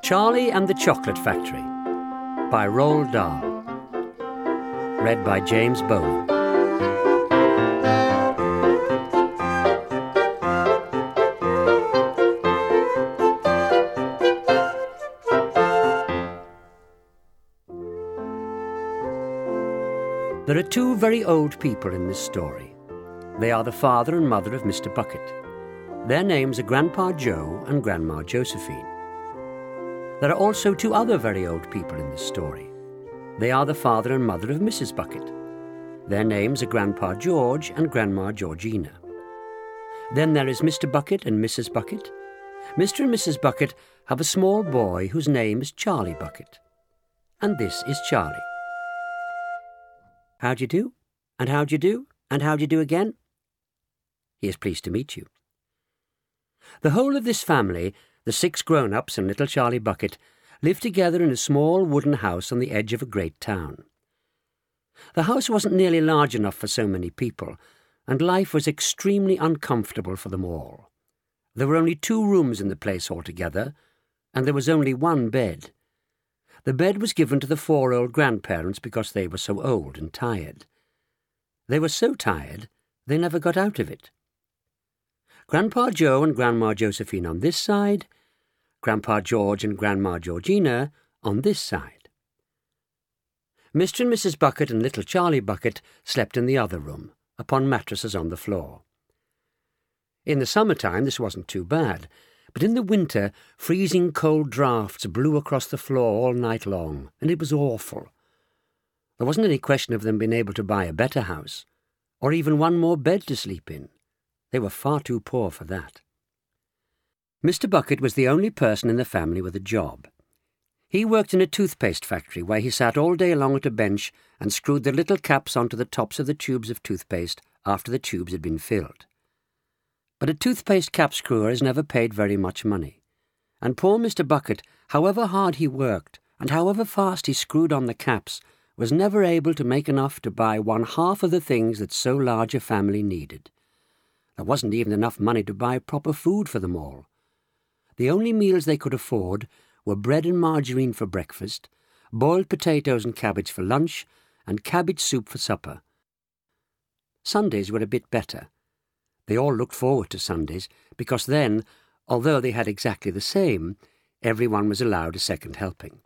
Charlie and the Chocolate Factory by Roald Dahl. Read by James Bowen. There are two very old people in this story. They are the father and mother of Mr. Bucket. Their names are Grandpa Joe and Grandma Josephine. There are also two other very old people in this story. They are the father and mother of Mrs. Bucket. Their names are Grandpa George and Grandma Georgina. Then there is Mr. Bucket and Mrs. Bucket. Mr. and Mrs. Bucket have a small boy whose name is Charlie Bucket. And this is Charlie. How do you do? And how do you do? And how do you do again? He is pleased to meet you. The whole of this family, the 6 grown-ups and little Charlie Bucket, lived together in a small wooden house on the edge of a great town. The house wasn't nearly large enough for so many people, and life was extremely uncomfortable for them all. There were only 2 rooms in the place altogether, and there was only 1 bed. The bed was given to the 4 old grandparents because they were so old and tired. They were so tired, they never got out of it. Grandpa Joe and Grandma Josephine on this side, Grandpa George and Grandma Georgina on this side. Mr. and Mrs. Bucket and little Charlie Bucket slept in the other room, upon mattresses on the floor. In the summertime this wasn't too bad, but in the winter freezing cold draughts blew across the floor all night long, and it was awful. There wasn't any question of them being able to buy a better house, or even 1 more bed to sleep in. They were far too poor for that. Mr. Bucket was the only person in the family with a job. He worked in a toothpaste factory where he sat all day long at a bench and screwed the little caps onto the tops of the tubes of toothpaste after the tubes had been filled. But a toothpaste cap screwer is never paid very much money, and poor Mr. Bucket, however hard he worked and however fast he screwed on the caps, was never able to make enough to buy 1/2 of the things that so large a family needed. There wasn't even enough money to buy proper food for them all. The only meals they could afford were bread and margarine for breakfast, boiled potatoes and cabbage for lunch, and cabbage soup for supper. Sundays were a bit better. They all looked forward to Sundays, because then, although they had exactly the same, everyone was allowed a second helping.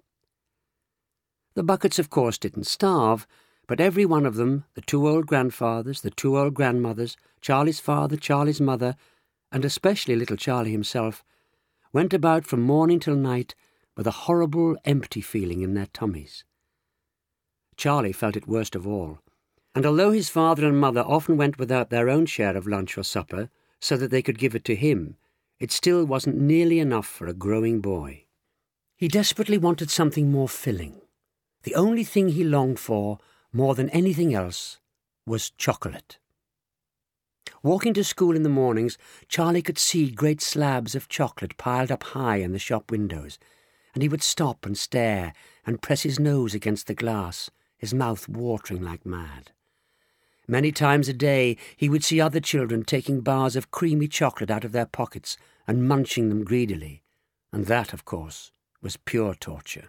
The Buckets, of course, didn't starve, but every one of them, the 2 old grandfathers, the 2 old grandmothers, Charlie's father, Charlie's mother, and especially little Charlie himself, went about from morning till night with a horrible empty feeling in their tummies. Charlie felt it worst of all, and although his father and mother often went without their own share of lunch or supper so that they could give it to him, it still wasn't nearly enough for a growing boy. He desperately wanted something more filling. The only thing he longed for, more than anything else, was chocolate. Walking to school in the mornings, Charlie could see great slabs of chocolate piled up high in the shop windows, and he would stop and stare and press his nose against the glass, his mouth watering like mad. Many times a day he would see other children taking bars of creamy chocolate out of their pockets and munching them greedily, and that, of course, was pure torture.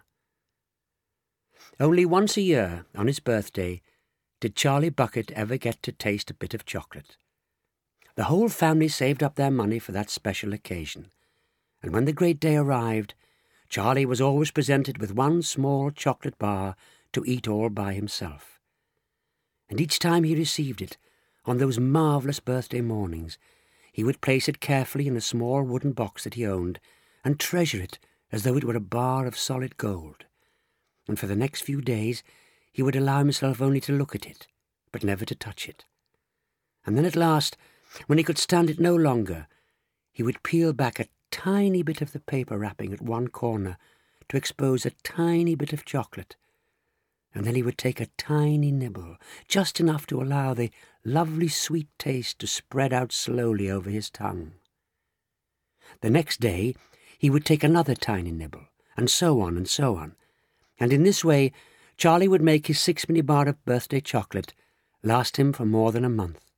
Only once a year, on his birthday, did Charlie Bucket ever get to taste a bit of chocolate. The whole family saved up their money for that special occasion, and when the great day arrived, Charlie was always presented with 1 small chocolate bar to eat all by himself. And each time he received it, on those marvellous birthday mornings, he would place it carefully in a small wooden box that he owned and treasure it as though it were a bar of solid gold. And for the next few days he would allow himself only to look at it, but never to touch it. And then at last, when he could stand it no longer, he would peel back a tiny bit of the paper wrapping at one corner to expose a tiny bit of chocolate, and then he would take a tiny nibble, just enough to allow the lovely sweet taste to spread out slowly over his tongue. The next day he would take another tiny nibble, and so on and so on, and in this way Charlie would make his 6-penny bar of birthday chocolate last him for more than a month.